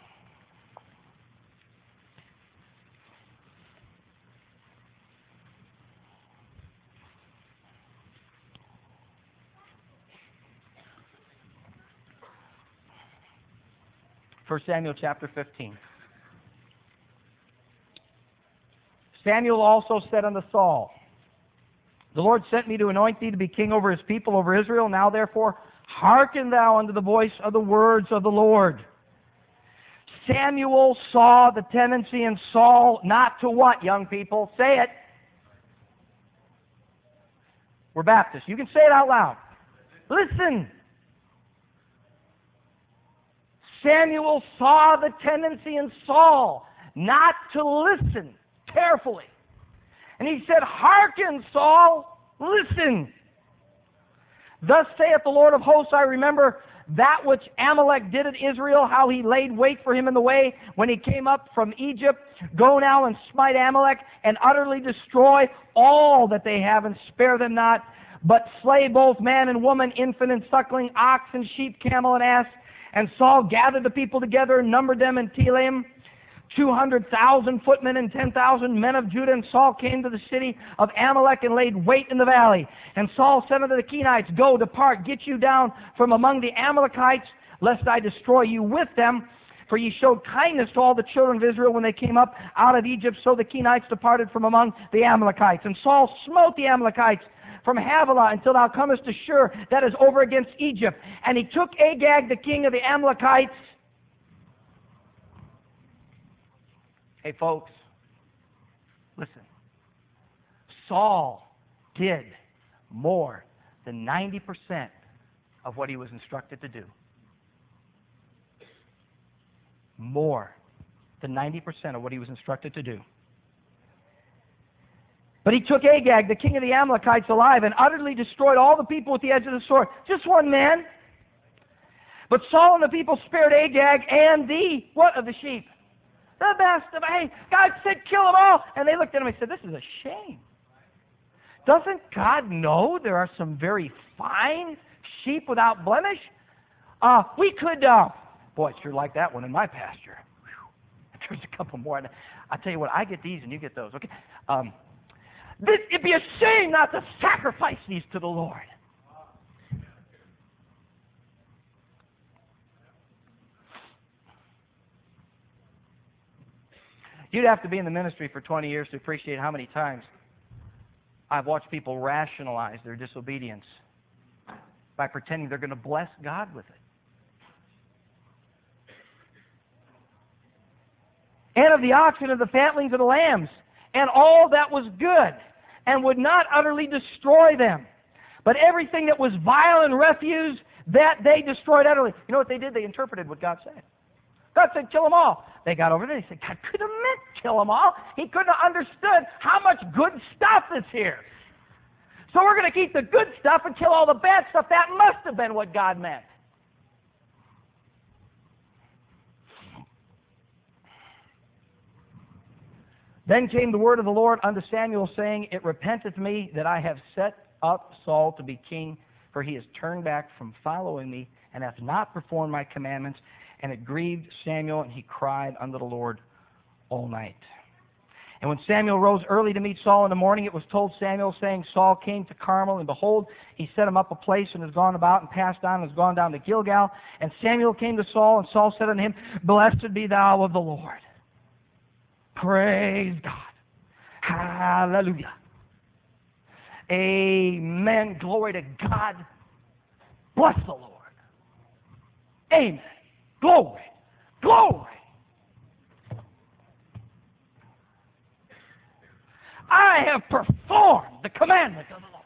First Samuel chapter 15. Samuel also said unto Saul, the Lord sent me to anoint thee to be king over his people, over Israel. Now therefore hearken thou unto the voice of the words of the Lord. Samuel saw the tendency in Saul not to what, young people? Say it. We're Baptists. You can say it out loud. Listen. Samuel saw the tendency in Saul not to listen carefully. And he said, hearken, Saul, listen. Thus saith the Lord of hosts, I remember that which Amalek did at Israel, how he laid wait for him in the way when he came up from Egypt. Go now and smite Amalek and utterly destroy all that they have and spare them not, but slay both man and woman, infant and suckling, ox and sheep, camel and ass. And Saul gathered the people together and numbered them in Telaim, 200,000 footmen and 10,000 men of Judah. And Saul came to the city of Amalek and laid wait in the valley. And Saul said unto the Kenites, go, depart, get you down from among the Amalekites, lest I destroy you with them. For ye showed kindness to all the children of Israel when they came up out of Egypt. So the Kenites departed from among the Amalekites. And Saul smote the Amalekites from Havilah until thou comest to Shur, that is over against Egypt. And he took Agag, the king of the Amalekites, Hey, folks, listen. Saul did more than 90% of what he was instructed to do. More than 90% of what he was instructed to do. But he took Agag, the king of the Amalekites, alive and utterly destroyed all the people with the edge of the sword. Just one man. But Saul and the people spared Agag and what of the sheep? The best of, hey, God said kill them all. And they looked at him and said, this is a shame. Doesn't God know there are some very fine sheep without blemish? We could, boy, it's sure like that one in my pasture. Whew. There's a couple more. I tell you what, I get these and you get those. Okay. It'd be a shame not to sacrifice these to the Lord. You'd have to be in the ministry for 20 years to appreciate how many times I've watched people rationalize their disobedience by pretending they're going to bless God with it. And of the oxen, of the fatlings, of the lambs, and all that was good, and would not utterly destroy them. But everything that was vile and refuse, that they destroyed utterly. You know what they did? They interpreted what God said. God said, kill them all. They got over there. They said, God could have meant kill them all. He couldn't have understood how much good stuff is here. So we're going to keep the good stuff and kill all the bad stuff. That must have been what God meant. Then came the word of the Lord unto Samuel, saying, it repenteth me that I have set up Saul to be king, for he has turned back from following me, and hath not performed my commandments. And it grieved Samuel, and he cried unto the Lord all night. And when Samuel rose early to meet Saul in the morning, it was told Samuel, saying, Saul came to Carmel, and behold, he set him up a place, and has gone about, and passed on, and has gone down to Gilgal. And Samuel came to Saul, and Saul said unto him, Blessed be thou of the Lord. Praise God. Hallelujah. Amen. Glory to God. Bless the Lord. Amen. Glory. Glory. I have performed the commandment of the Lord.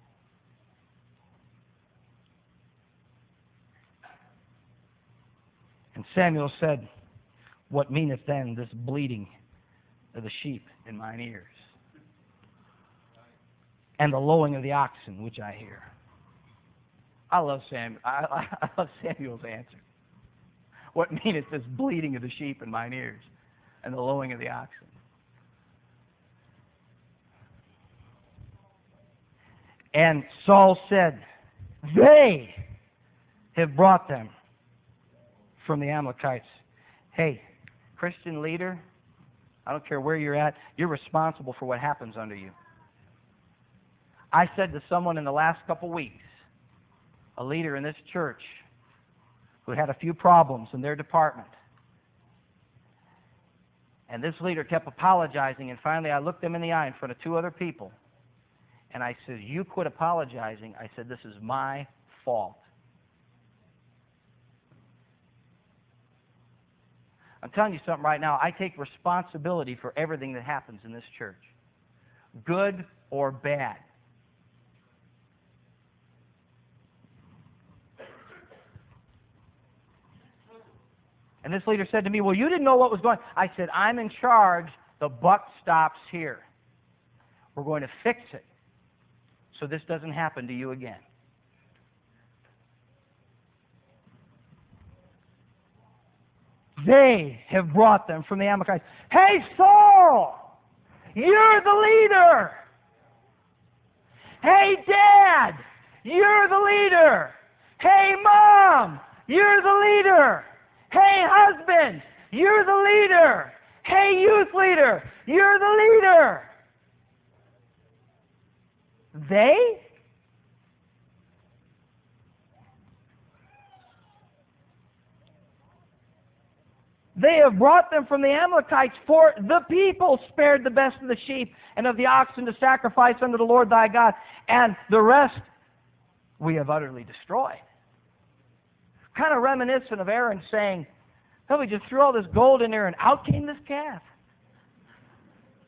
And Samuel said, what meaneth then this bleating of the sheep in mine ears, and the lowing of the oxen which I hear? I love Samuel's answer. What meaneth this bleating of the sheep in mine ears, and the lowing of the oxen? And Saul said, they have brought them from the Amalekites. Hey, Christian leader, I don't care where you're at, you're responsible for what happens under you. I said to someone in the last couple weeks, a leader in this church who had a few problems in their department, and this leader kept apologizing, and finally I looked them in the eye in front of two other people, and I said, you quit apologizing. I said, this is my fault. I'm telling you something right now. I take responsibility for everything that happens in this church, good or bad. And this leader said to me, well, you didn't know what was going on. I said, I'm in charge. The buck stops here. We're going to fix it so this doesn't happen to you again. They have brought them from the Amalekites. Hey, Saul, you're the leader. Hey, Dad, you're the leader. Hey, Mom, you're the leader. Hey, husband, you're the leader. Hey, youth leader, you're the leader. They? They have brought them from the Amalekites, for the people spared the best of the sheep and of the oxen to sacrifice unto the Lord thy God, and the rest we have utterly destroyed. Kind of reminiscent of Aaron saying, oh, we just threw all this gold in there and out came this calf.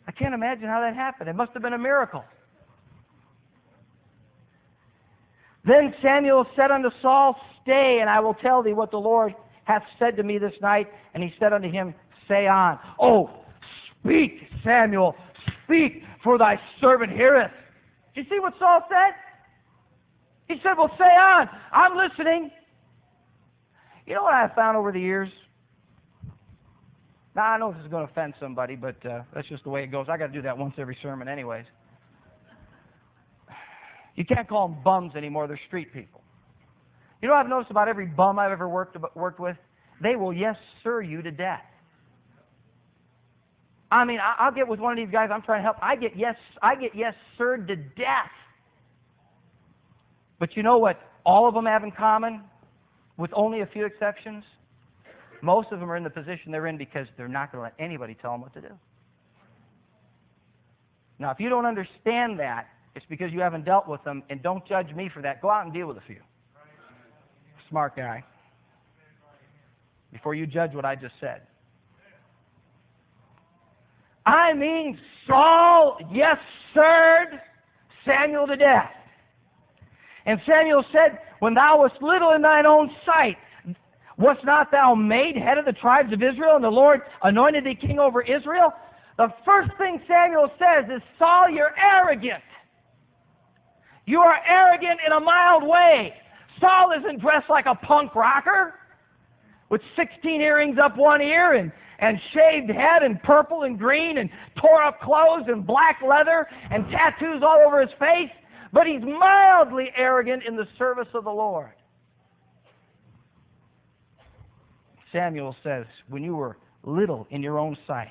I can't imagine how that happened. It must have been a miracle. Then Samuel said unto Saul, Stay, and I will tell thee what the Lord hath said to me this night. And he said unto him, Say on. Oh, speak, Samuel, speak, for thy servant heareth. Do you see what Saul said? He said, well, say on. I'm listening. You know what I've found over the years? Now, I know this is going to offend somebody, but that's just the way it goes. I got to do that once every sermon anyways. You can't call them bums anymore. They're street people. You know what I've noticed about every bum I've ever worked with? They will yes sir you to death. I mean, I'll get with one of these guys I'm trying to help. I get yes sir to death. But you know what all of them have in common, with only a few exceptions? Most of them are in the position they're in because they're not going to let anybody tell them what to do. Now, if you don't understand that, it's because you haven't dealt with them, and don't judge me for that. Go out and deal with a few. Smart guy. Before you judge what I just said. I mean, Saul, yes, sirred Samuel to death. And Samuel said, When thou wast little in thine own sight, wast not thou made head of the tribes of Israel, and the Lord anointed thee king over Israel? The first thing Samuel says is, Saul, you're arrogant. You are arrogant in a mild way. Saul isn't dressed like a punk rocker with 16 earrings up one ear and shaved head and purple and green and tore up clothes and black leather and tattoos all over his face. But he's mildly arrogant in the service of the Lord. Samuel says, when you were little in your own sight.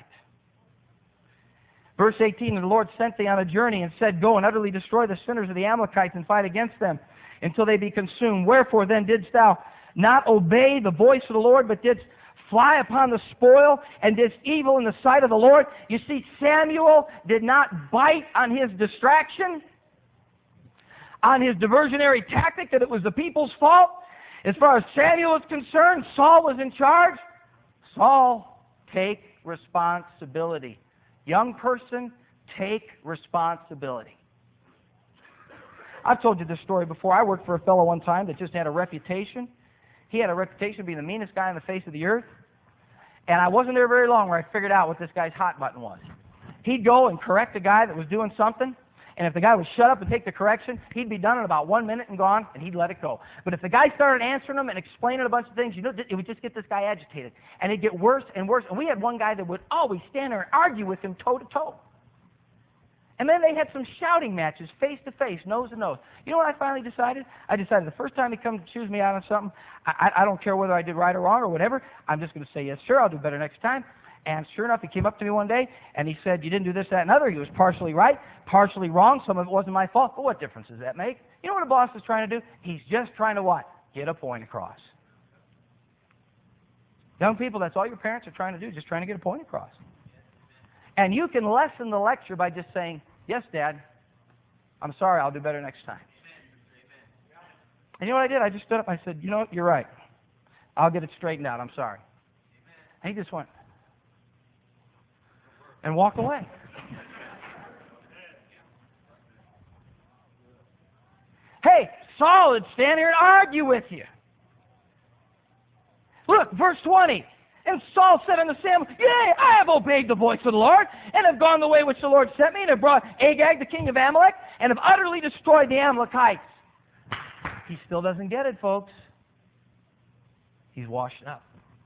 Verse 18, And the Lord sent thee on a journey and said, Go and utterly destroy the sinners of the Amalekites and fight against them until they be consumed. Wherefore then didst thou not obey the voice of the Lord, but didst fly upon the spoil and didst evil in the sight of the Lord? You see, Samuel did not bite on his distraction, on his diversionary tactic that it was the people's fault. As far as Samuel was concerned, Saul was in charge. Saul, take responsibility. Young person, take responsibility. I've told you this story before. I worked for a fellow one time that just had a reputation. He had a reputation of being the meanest guy on the face of the earth. And I wasn't there very long where I figured out what this guy's hot button was. He'd go and correct a guy that was doing something. And if the guy would shut up and take the correction, he'd be done in about 1 minute and gone, and he'd let it go. But if the guy started answering him and explaining a bunch of things, it would just get this guy agitated. And it'd get worse and worse. And we had one guy that would always stand there and argue with him toe to toe. And then they had some shouting matches, face to face, nose to nose. You know what I finally decided? I decided the first time he comes to choose me out on something, I don't care whether I did right or wrong or whatever, I'm just going to say, yes, sir, I'll do better next time. And sure enough, he came up to me one day, and he said, you didn't do this, that, and other. He was partially right, partially wrong. Some of it wasn't my fault. But what difference does that make? You know what a boss is trying to do? He's just trying to what? Get a point across. Young people, that's all your parents are trying to do, just trying to get a point across. And you can lessen the lecture by just saying, yes, Dad, I'm sorry, I'll do better next time. And you know what I did? I just stood up and I said, you know what, you're right. I'll get it straightened out, I'm sorry. And he just went and walked away. Hey, Saul would stand here and argue with you. Look, verse 20. And Saul said unto Samuel, Yea, I have obeyed the voice of the Lord, and have gone the way which the Lord sent me, and have brought Agag, the king of Amalek, and have utterly destroyed the Amalekites. He still doesn't get it, folks. He's washed up.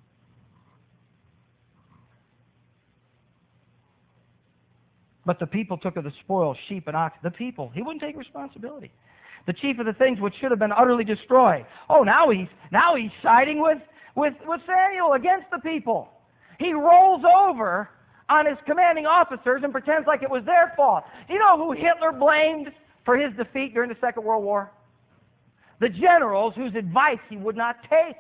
But the people took of the spoil, sheep and oxen. The people. He wouldn't take responsibility. The chief of the things which should have been utterly destroyed. Oh, now he's siding with Samuel against the people. He rolls over on his commanding officers and pretends like it was their fault. You know who Hitler blamed for his defeat during the Second World War? The generals whose advice he would not take.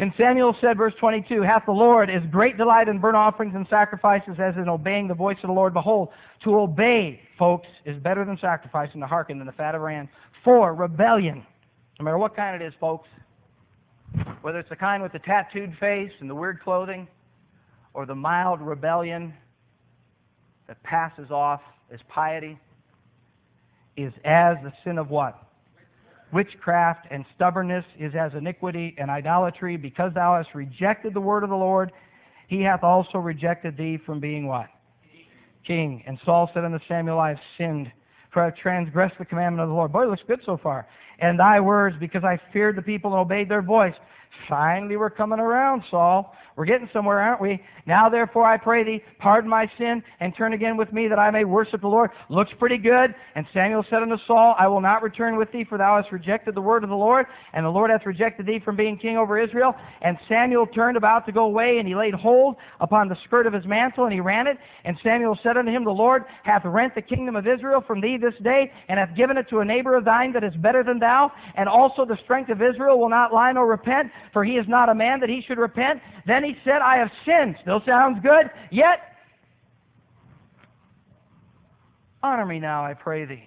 And Samuel said, verse 22, hath the Lord as great delight in burnt offerings and sacrifices as in obeying the voice of the Lord. Behold, to obey, folks, is better than sacrifice, and to hearken than the fat of rams. For rebellion, no matter what kind it is, folks, whether it's the kind with the tattooed face and the weird clothing, or the mild rebellion that passes off as piety, is as the sin of what? Witchcraft, and stubbornness is as iniquity and idolatry. Because thou hast rejected the word of the Lord, he hath also rejected thee from being what? King. And Saul said unto Samuel, I have sinned, for I have transgressed the commandment of the Lord. Boy, it looks good so far. And thy words, because I feared the people and obeyed their voice. Finally, we're coming around, Saul. We're getting somewhere, aren't we? Now, therefore, I pray thee, pardon my sin, and turn again with me, that I may worship the Lord. Looks pretty good. And Samuel said unto Saul, I will not return with thee, for thou hast rejected the word of the Lord, and the Lord hath rejected thee from being king over Israel. And Samuel turned about to go away, and he laid hold upon the skirt of his mantle, and he ran it. And Samuel said unto him, the Lord hath rent the kingdom of Israel from thee this day, and hath given it to a neighbor of thine that is better than thou. And also the strength of Israel will not lie nor repent, for he is not a man that he should repent. Then he said, I have sinned. Still sounds good. Yet, honor me now, I pray thee.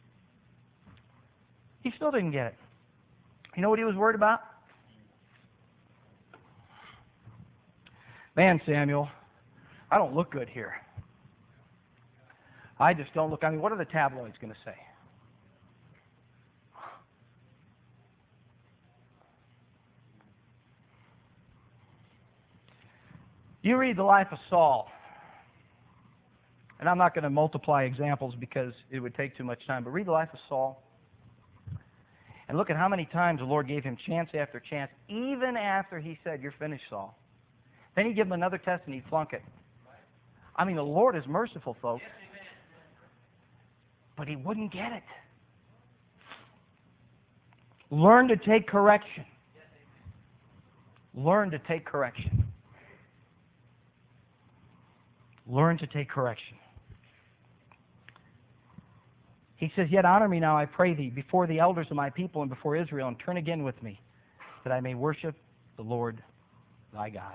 He still didn't get it. You know what he was worried about? Man, Samuel, I don't look good here. I just don't look. I mean, what are the tabloids going to say? You read the life of Saul, and I'm not going to multiply examples because it would take too much time, but read the life of Saul and look at how many times the Lord gave him chance after chance, even after he said, you're finished, Saul. Then he'd give him another test and he'd flunk it. I mean, the Lord is merciful, folks. But he wouldn't get it. Learn to take correction. Learn to take correction. Learn to take correction. He says, yet honor me now, I pray thee, before the elders of my people and before Israel, and turn again with me, that I may worship the Lord thy God.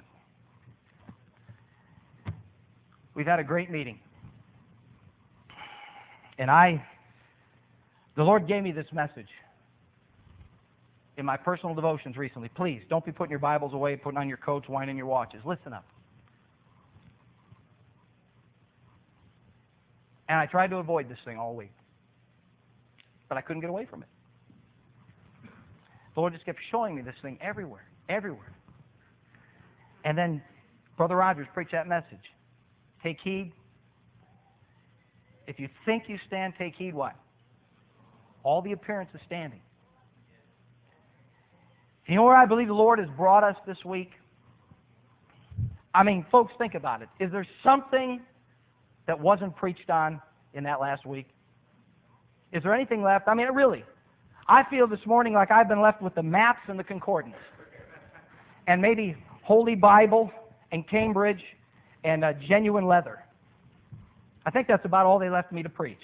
We've had a great meeting. And the Lord gave me this message in my personal devotions recently. Please, don't be putting your Bibles away, putting on your coats, winding your watches. Listen up. And I tried to avoid this thing all week. But I couldn't get away from it. The Lord just kept showing me this thing everywhere. Everywhere. And then Brother Rogers preached that message. Take heed. If you think you stand, take heed what? All the appearance of standing. You know where I believe the Lord has brought us this week? I mean, folks, think about it. Is there something that wasn't preached on in that last week? Is there anything left? I mean, really, I feel this morning like I've been left with the maps and the concordance, and maybe Holy Bible and Cambridge and genuine leather. I think that's about all they left me to preach.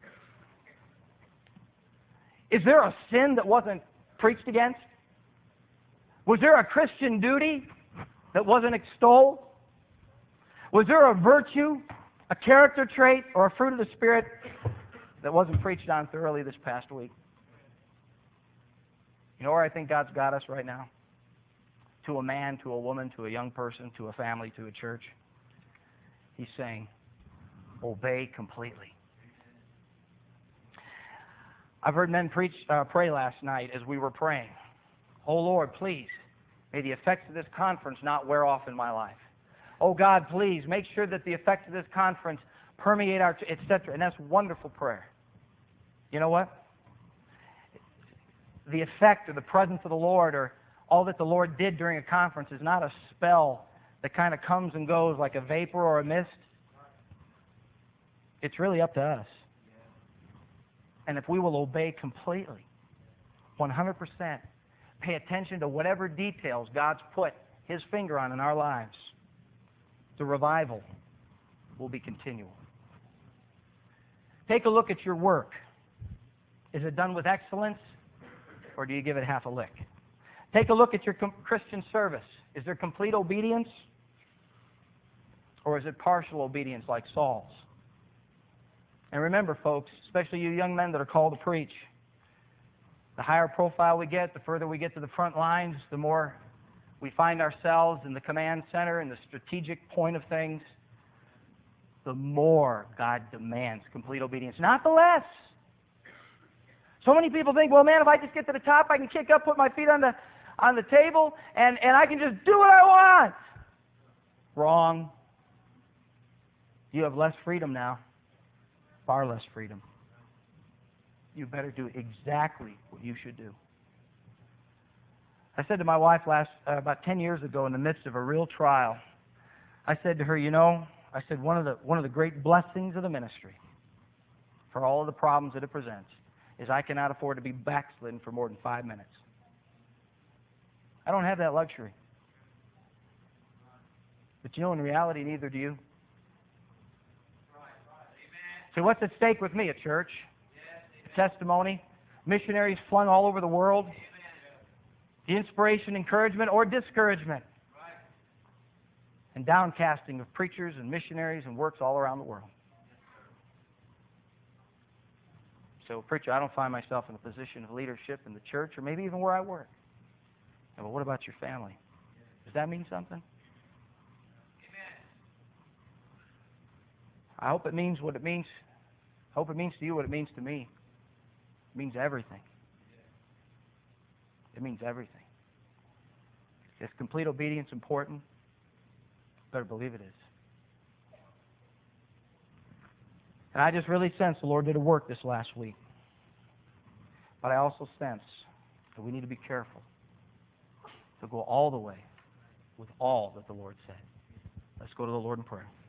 Is there a sin that wasn't preached against? Was there a Christian duty that wasn't extolled? Was there a virtue, a character trait, or a fruit of the Spirit that wasn't preached on thoroughly this past week? You know where I think God's got us right now? To a man, to a woman, to a young person, to a family, to a church. He's saying, obey completely. I've heard men pray last night as we were praying. Oh Lord, please, may the effects of this conference not wear off in my life. Oh God, please, make sure that the effects of this conference permeate our, etc. And that's wonderful prayer. You know what? The effect or the presence of the Lord or all that the Lord did during a conference is not a spell that kind of comes and goes like a vapor or a mist. It's really up to us. And if we will obey completely, 100%, pay attention to whatever details God's put His finger on in our lives, the revival will be continual. Take a look at your work. Is it done with excellence, or do you give it half a lick? Take a look at your Christian service. Is there complete obedience? Or is it partial obedience like Saul's? And remember, folks, especially you young men that are called to preach, the higher profile we get, the further we get to the front lines, the more we find ourselves in the command center, in the strategic point of things, the more God demands complete obedience, not the less. So many people think, well, man, if I just get to the top, I can kick up, put my feet on the table, and I can just do what I want. Wrong. You have less freedom now. Far less freedom. You better do exactly what you should do. I said to my wife about 10 years ago, in the midst of a real trial, I said to her, I said, one of the great blessings of the ministry, for all of the problems that it presents, is I cannot afford to be backslidden for more than 5 minutes. I don't have that luxury. But in reality, neither do you. So what's at stake with me at church? Testimony, missionaries flung all over the world, the inspiration, encouragement, or discouragement, and downcasting of preachers and missionaries and works all around the world. So, preacher, I don't find myself in a position of leadership in the church or maybe even where I work. And, well, what about your family? Does that mean something? I hope it means what it means. I hope it means to you what it means to me. It means everything. It means everything. Is complete obedience important? Better believe it is. And I just really sense the Lord did a work this last week. But I also sense that we need to be careful to go all the way with all that the Lord said. Let's go to the Lord in prayer.